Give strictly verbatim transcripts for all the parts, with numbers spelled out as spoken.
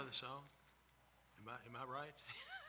another song? Am I, am I right?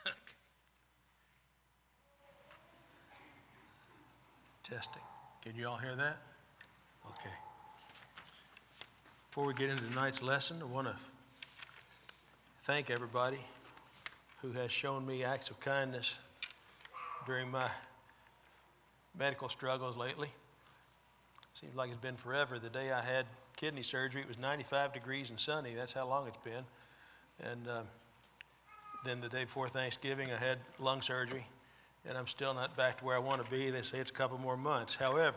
Testing. Can you all hear that? Okay. Before we get into tonight's lesson, I want to thank everybody who has shown me acts of kindness during my medical struggles lately. Seems like it's been forever. The day I had kidney surgery, it was ninety-five degrees and sunny. That's how long it's been. And um, then the day before Thanksgiving, I had lung surgery, and I'm still not back to where I want to be. They say it's a couple more months. However,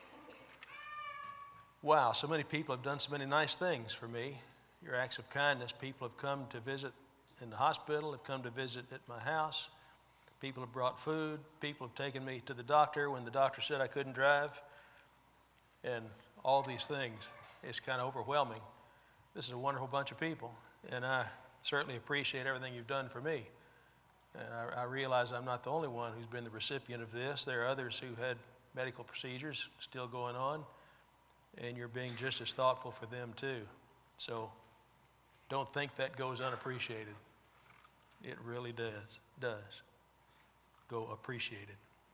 wow, so many people have done so many nice things for me. Your acts of kindness. People have come to visit in the hospital, have come to visit at my house. People have brought food. People have taken me to the doctor when the doctor said I couldn't drive. And all these things. It's kind of overwhelming. This is a wonderful bunch of people, and I certainly appreciate everything you've done for me. And I, I realize I'm not the only one who's been the recipient of this. There are others who had medical procedures still going on, and you're being just as thoughtful for them too. So don't think that goes unappreciated. It really does, does go appreciated.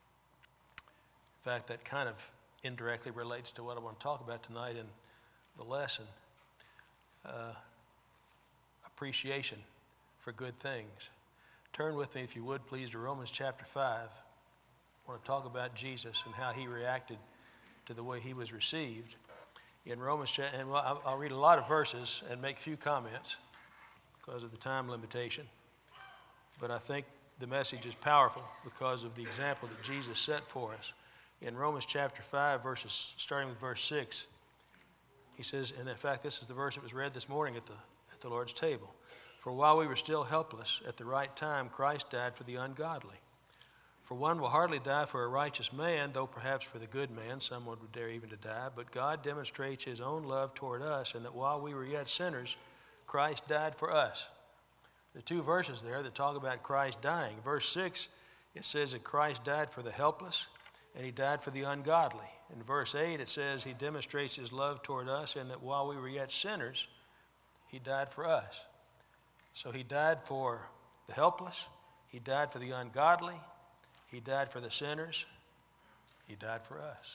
In fact, that kind of indirectly relates to what I want to talk about tonight in the lesson. Uh, appreciation for good things. Turn with me, if you would, please, to Romans chapter five. I want to talk about Jesus and how he reacted to the way he was received. In Romans, and I'll read a lot of verses and make few comments because of the time limitation. But I think the message is powerful because of the example that Jesus set for us. In Romans chapter five, verses starting with verse six, he says, and in fact, this is the verse that was read this morning at the, at the Lord's table. For while we were still helpless, at the right time, Christ died for the ungodly. For one will hardly die for a righteous man, though perhaps for the good man someone would dare even to die. But God demonstrates his own love toward us, and that while we were yet sinners, Christ died for us. The two verses there that talk about Christ dying. Verse six, it says that Christ died for the helpless, and he died for the ungodly. In verse eight, it says he demonstrates his love toward us, and that while we were yet sinners, he died for us. So he died for the helpless, he died for the ungodly, he died for the sinners, he died for us.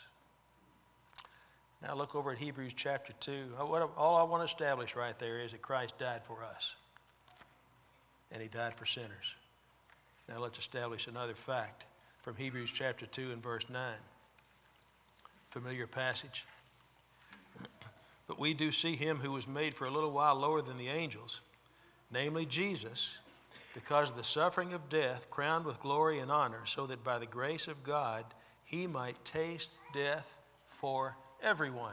Now look over at Hebrews chapter two. All I want to establish right there is that Christ died for us, and he died for sinners. Now let's establish another fact from Hebrews chapter two and verse nine. Familiar passage. But we do see him who was made for a little while lower than the angels, namely Jesus, because of the suffering of death, crowned with glory and honor, so that by the grace of God he might taste death for everyone.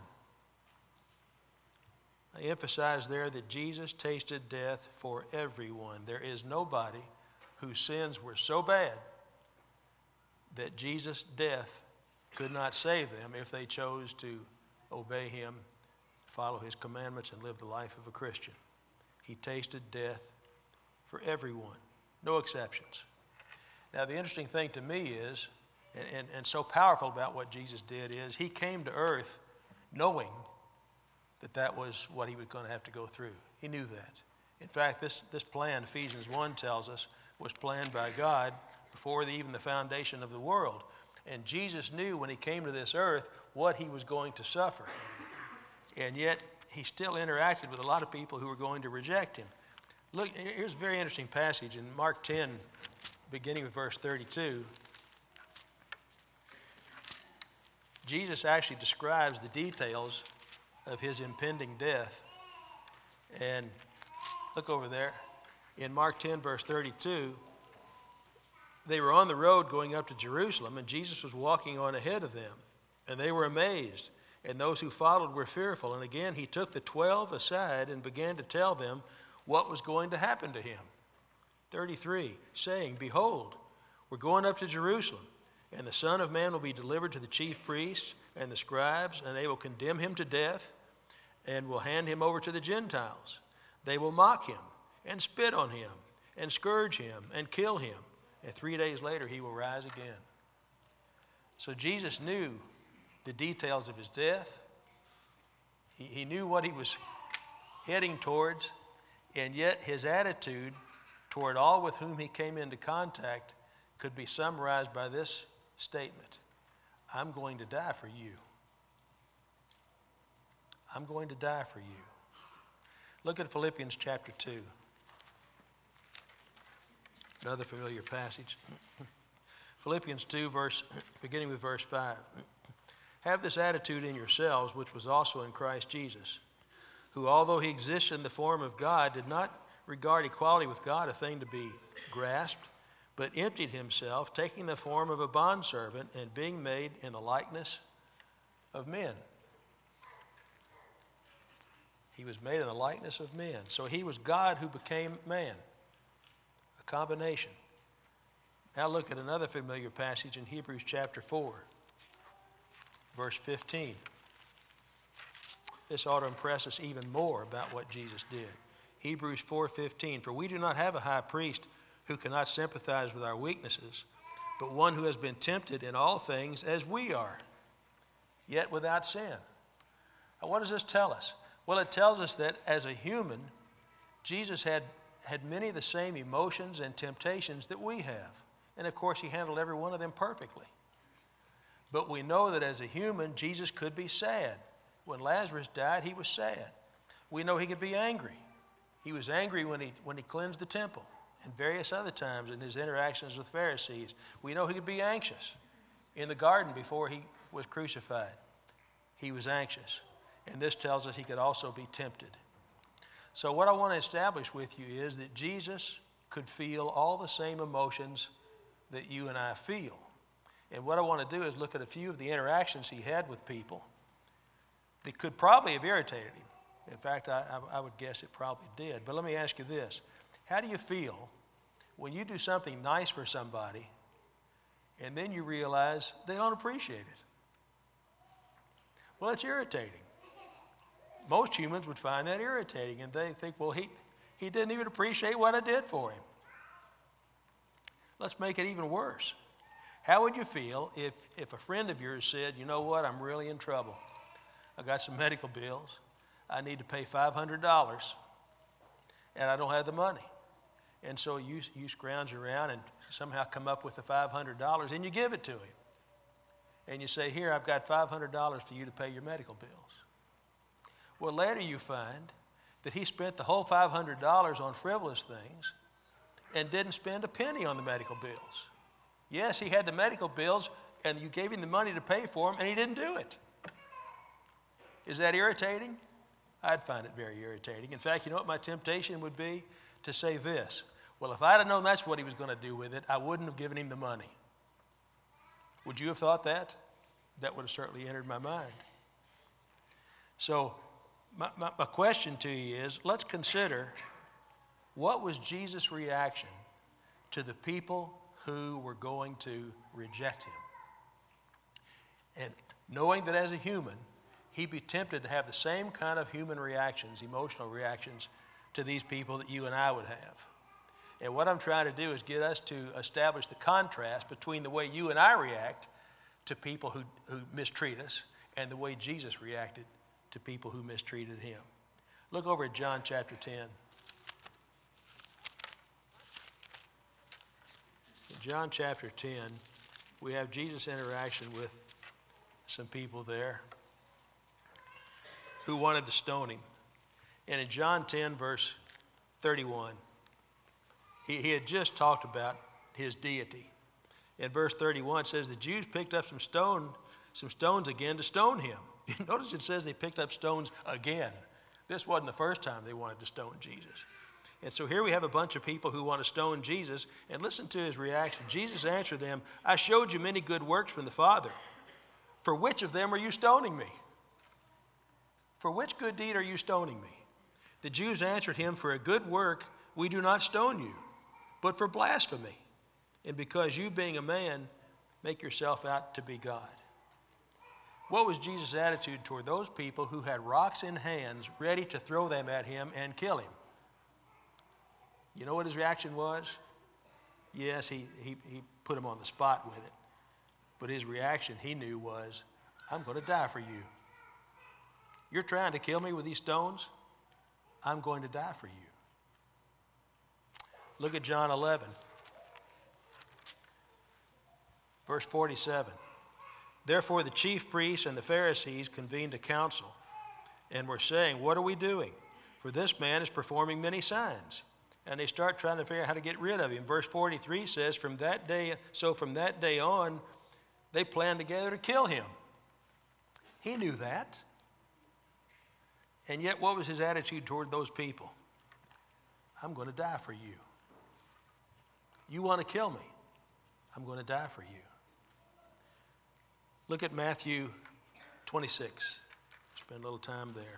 I emphasize there that Jesus tasted death for everyone. There is nobody whose sins were so bad that Jesus' death could not save them if they chose to obey him, follow his commandments, and live the life of a Christian. He tasted death for everyone, no exceptions. Now, the interesting thing to me is, and, and, and so powerful about what Jesus did is, he came to earth knowing that that was what he was going to have to go through. He knew that. In fact, this, this plan, Ephesians one tells us, was planned by God before the, even the foundation of the world. And Jesus knew when he came to this earth what he was going to suffer. And yet, he still interacted with a lot of people who were going to reject him. Look, here's a very interesting passage in Mark ten, beginning with verse thirty-two. Jesus actually describes the details of his impending death. And look over there. In Mark ten, verse thirty-two, they were on the road going up to Jerusalem, and Jesus was walking on ahead of them. And they were amazed, and those who followed were fearful. And again, he took the twelve aside and began to tell them what was going to happen to him. thirty-three, saying, Behold, we're going up to Jerusalem, and the Son of Man will be delivered to the chief priests and the scribes, and they will condemn him to death and will hand him over to the Gentiles. They will mock him and spit on him and scourge him and kill him. And three days later, he will rise again. So Jesus knew the details of his death. He, he knew what he was heading towards. And yet his attitude toward all with whom he came into contact could be summarized by this statement: I'm going to die for you. I'm going to die for you. Look at Philippians chapter two. Another familiar passage. Philippians two, verse, beginning with verse five. Have this attitude in yourselves, which was also in Christ Jesus, who, although he existed in the form of God, did not regard equality with God a thing to be grasped, but emptied himself, taking the form of a bondservant and being made in the likeness of men. He was made in the likeness of men. So he was God who became man. A combination. Now look at another familiar passage in Hebrews chapter four, verse fifteen. This ought to impress us even more about what Jesus did. Hebrews four fifteen, for we do not have a high priest who cannot sympathize with our weaknesses, but one who has been tempted in all things as we are, yet without sin. Now what does this tell us? Well, it tells us that as a human, Jesus had, had many of the same emotions and temptations that we have. And of course, he handled every one of them perfectly. But we know that as a human, Jesus could be sad. When Lazarus died, he was sad. We know he could be angry. He was angry when he, when he cleansed the temple and various other times in his interactions with Pharisees. We know he could be anxious. In the garden before he was crucified, he was anxious. And this tells us he could also be tempted. So what I want to establish with you is that Jesus could feel all the same emotions that you and I feel. And what I want to do is look at a few of the interactions he had with people that could probably have irritated him. In fact, I, I, I would guess it probably did. But let me ask you this. How do you feel when you do something nice for somebody and then you realize they don't appreciate it? Well, it's irritating. Most humans would find that irritating, and they think, well, he, he didn't even appreciate what I did for him. Let's make it even worse. How would you feel if, if a friend of yours said, you know what, I'm really in trouble. I got some medical bills. I need to pay five hundred dollars, and I don't have the money. And so you, you scrounge around and somehow come up with the five hundred dollars, and you give it to him. And you say, here, I've got five hundred dollars for you to pay your medical bills. Well, later you find that he spent the whole five hundred dollars on frivolous things and didn't spend a penny on the medical bills. Yes, he had the medical bills, and you gave him the money to pay for them, and he didn't do it. Is that irritating? I'd find it very irritating. In fact, you know what my temptation would be? To say this. Well, if I'd have known that's what he was going to do with it, I wouldn't have given him the money. Would you have thought that? That would have certainly entered my mind. So, My, my, my question to you is, let's consider what was Jesus' reaction to the people who were going to reject him. And knowing that as a human, he'd be tempted to have the same kind of human reactions, emotional reactions, to these people that you and I would have. And what I'm trying to do is get us to establish the contrast between the way you and I react to people who, who mistreat us and the way Jesus reacted to people who mistreated him. Look over at John chapter ten. In John chapter ten, we have Jesus' interaction with some people there who wanted to stone him. And in John ten, verse thirty-one, he, he had just talked about his deity. In verse thirty-one, it says the Jews picked up some stone, some stones again to stone him. Notice it says they picked up stones again. This wasn't the first time they wanted to stone Jesus. And so here we have a bunch of people who want to stone Jesus, and listen to his reaction. Jesus answered them, I showed you many good works from the Father. For which of them are you stoning me? For which good deed are you stoning me? The Jews answered him, for a good work we do not stone you, but for blasphemy, and because you, being a man, make yourself out to be God. What was Jesus' attitude toward those people who had rocks in hands ready to throw them at him and kill him? You know what his reaction was? Yes, he, he, he put him on the spot with it. But his reaction, he knew, was, I'm going to die for you. You're trying to kill me with these stones? I'm going to die for you. Look at John eleven, verse forty-seven. Therefore the chief priests and the Pharisees convened a council and were saying, what are we doing? For this man is performing many signs. And they start trying to figure out how to get rid of him. Verse forty-three says, from that day, so from that day on, they planned together to kill him. He knew that. And yet, what was his attitude toward those people? I'm going to die for you. You want to kill me? I'm going to die for you. Look at Matthew twenty-six. Spend a little time there.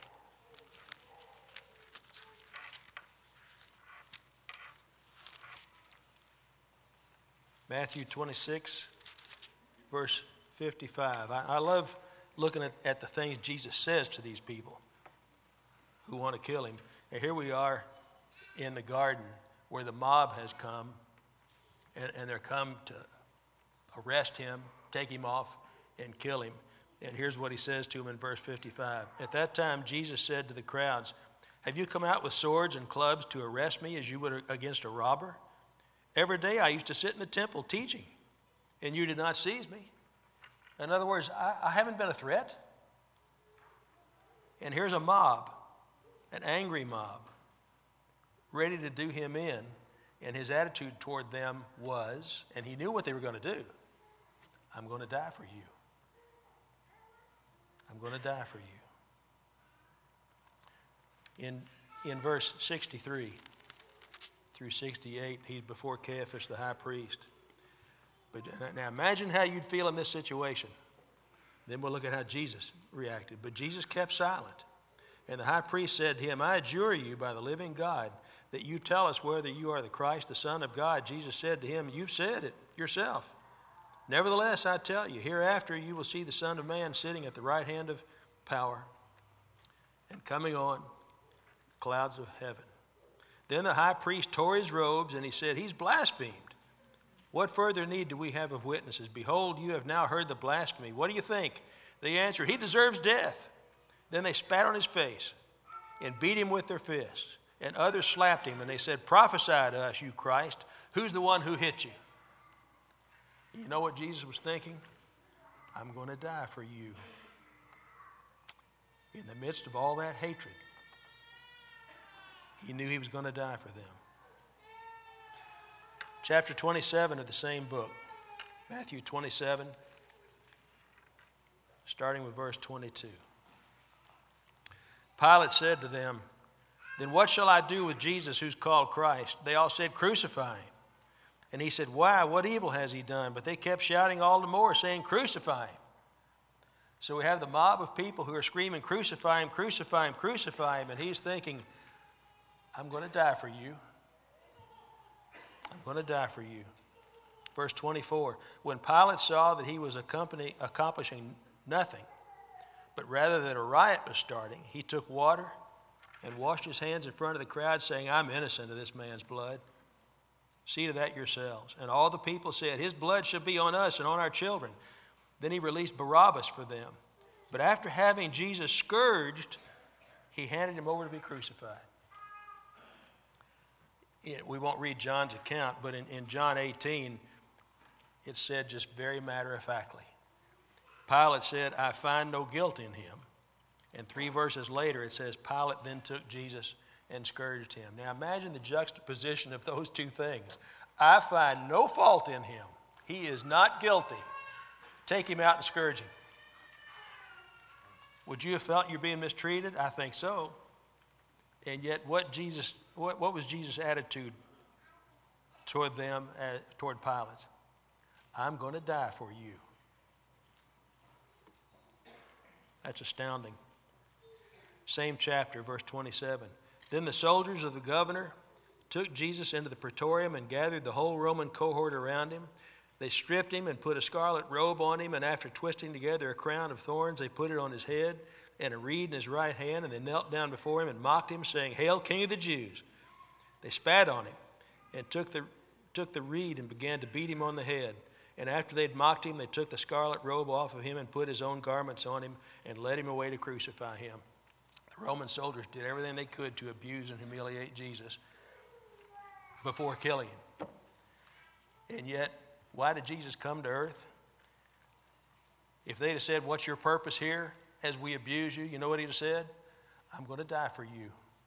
Matthew twenty-six, verse fifty-five. I, I love looking at, at the things Jesus says to these people who want to kill him. And here we are in the garden where the mob has come, and, and they're come to arrest him, take him off, and kill him. And here's what he says to him in verse fifty-five. At that time, Jesus said to the crowds, have you come out with swords and clubs to arrest me as you would against a robber? Every day I used to sit in the temple teaching, and you did not seize me. In other words, I, I haven't been a threat. And here's a mob, an angry mob, ready to do him in. And his attitude toward them was, and he knew what they were going to do, I'm going to die for you. I'm going to die for you. In, in verse sixty-three through sixty-eight, he's before Caiaphas, the high priest. But now imagine how you'd feel in this situation. Then we'll look at how Jesus reacted. But Jesus kept silent. And the high priest said to him, I adjure you by the living God that you tell us whether you are the Christ, the Son of God. Jesus said to him, you've said it yourself. Nevertheless, I tell you, hereafter you will see the Son of Man sitting at the right hand of power and coming on clouds of heaven. Then the high priest tore his robes, and he said, he's blasphemed. What further need do we have of witnesses? Behold, you have now heard the blasphemy. What do you think? They answered, he deserves death. Then they spat on his face and beat him with their fists. And others slapped him, and they said, prophesy to us, you Christ. Who's the one who hit you? You know what Jesus was thinking? I'm going to die for you. In the midst of all that hatred, he knew he was going to die for them. Chapter twenty-seven of the same book, Matthew twenty-seven, starting with verse twenty-two. Pilate said to them, then what shall I do with Jesus who's called Christ? They all said, crucify him. And he said, why? What evil has he done? But they kept shouting all the more, saying, crucify him. So we have the mob of people who are screaming, crucify him, crucify him, crucify him. And he's thinking, I'm going to die for you. I'm going to die for you. Verse twenty-four, when Pilate saw that he was accomplishing nothing, but rather that a riot was starting, he took water and washed his hands in front of the crowd, saying, I'm innocent of this man's blood. See to that yourselves. And all the people said, his blood shall be on us and on our children. Then he released Barabbas for them. But after having Jesus scourged, he handed him over to be crucified. We won't read John's account, but in, in John eighteen, it said just very matter-of-factly. Pilate said, I find no guilt in him. And three verses later, it says, Pilate then took Jesus and scourged him. Now imagine the juxtaposition of those two things. I find no fault in him. He is not guilty. Take him out and scourge him. Would you have felt you're being mistreated? I think so. And yet what Jesus, what, what was Jesus' attitude toward them, uh, toward Pilate? I'm going to die for you. That's astounding. Same chapter, verse twenty-seven. Then the soldiers of the governor took Jesus into the praetorium and gathered the whole Roman cohort around him. They stripped him and put a scarlet robe on him, and after twisting together a crown of thorns, they put it on his head and a reed in his right hand, and they knelt down before him and mocked him, saying, Hail, King of the Jews! They spat on him and took the, took the reed and began to beat him on the head. And after they'd mocked him, they took the scarlet robe off of him and put his own garments on him and led him away to crucify him. The Roman soldiers did everything they could to abuse and humiliate Jesus. before killing him. And yet, why did Jesus come to earth? If they'd have said, what's your purpose here as we abuse you? You know what he'd have said? I'm going to die for you.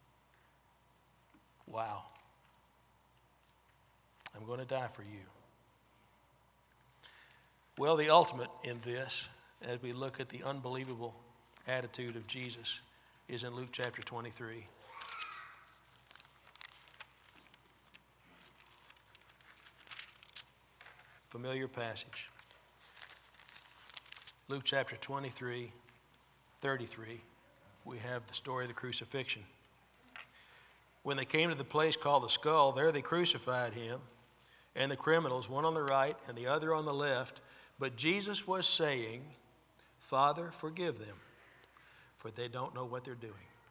Wow. I'm going to die for you. Well, the ultimate in this, as we look at the unbelievable attitude of Jesus, is in Luke chapter twenty-three. Familiar passage. Luke chapter twenty-three, thirty-three, we have the story of the crucifixion. When they came to the place called the Skull, there they crucified him and the criminals, one on the right and the other on the left. But Jesus was saying, Father, forgive them, for they don't know what they're doing.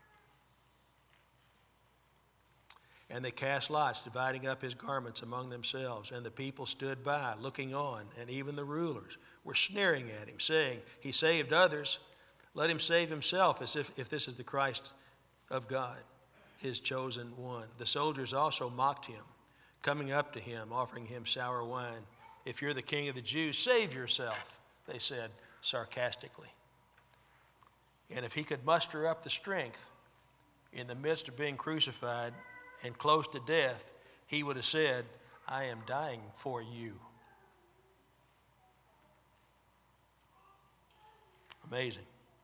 And they cast lots, dividing up his garments among themselves. And the people stood by, looking on, and even the rulers were sneering at him, saying, he saved others, let him save himself, as if, if this is the Christ of God, his chosen one. The soldiers also mocked him, coming up to him, offering him sour wine. If you're the king of the Jews, save yourself, they said sarcastically. And if he could muster up the strength in the midst of being crucified and close to death, he would have said, I am dying for you. Amazing.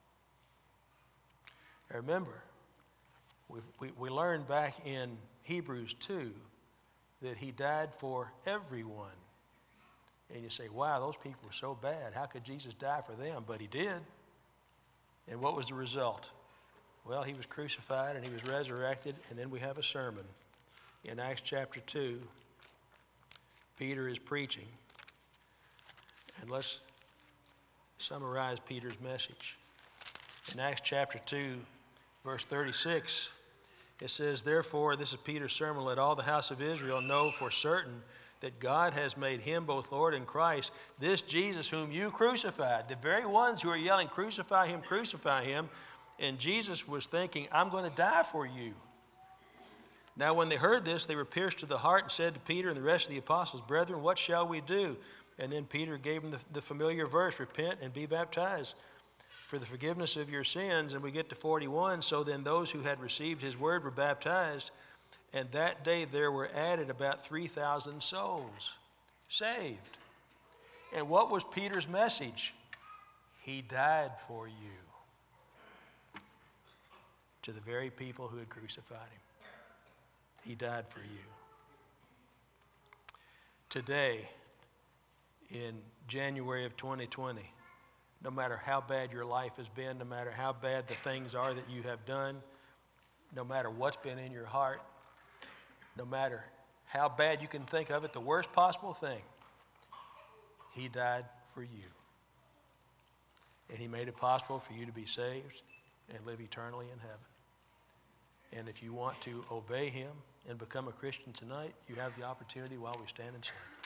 Now remember, we, we, we learned back in Hebrews two that he died for everyone. And you say, wow, those people were so bad. How could Jesus die for them? But he did. And what was the result? Well, he was crucified and he was resurrected, and then we have a sermon. In Acts chapter two, Peter is preaching. And let's summarize Peter's message. In Acts chapter two, verse thirty-six, it says, therefore, this is Peter's sermon, let all the house of Israel know for certain that God has made him both Lord and Christ, this Jesus whom you crucified. The very ones who are yelling, crucify him, crucify him. And Jesus was thinking, I'm going to die for you. Now when they heard this, they were pierced to the heart and said to Peter and the rest of the apostles, brethren, what shall we do? And then Peter gave them the, the familiar verse, repent and be baptized for the forgiveness of your sins. And we get to forty-one, so then those who had received his word were baptized. And that day there were added about three thousand souls saved. And what was Peter's message? He died for you. To the very people who had crucified him. He died for you. Today, in January of twenty twenty, no matter how bad your life has been, no matter how bad the things are that you have done, no matter what's been in your heart, no matter how bad you can think of it, the worst possible thing, he died for you. And he made it possible for you to be saved and live eternally in heaven. And if you want to obey him and become a Christian tonight, you have the opportunity while we stand and sing.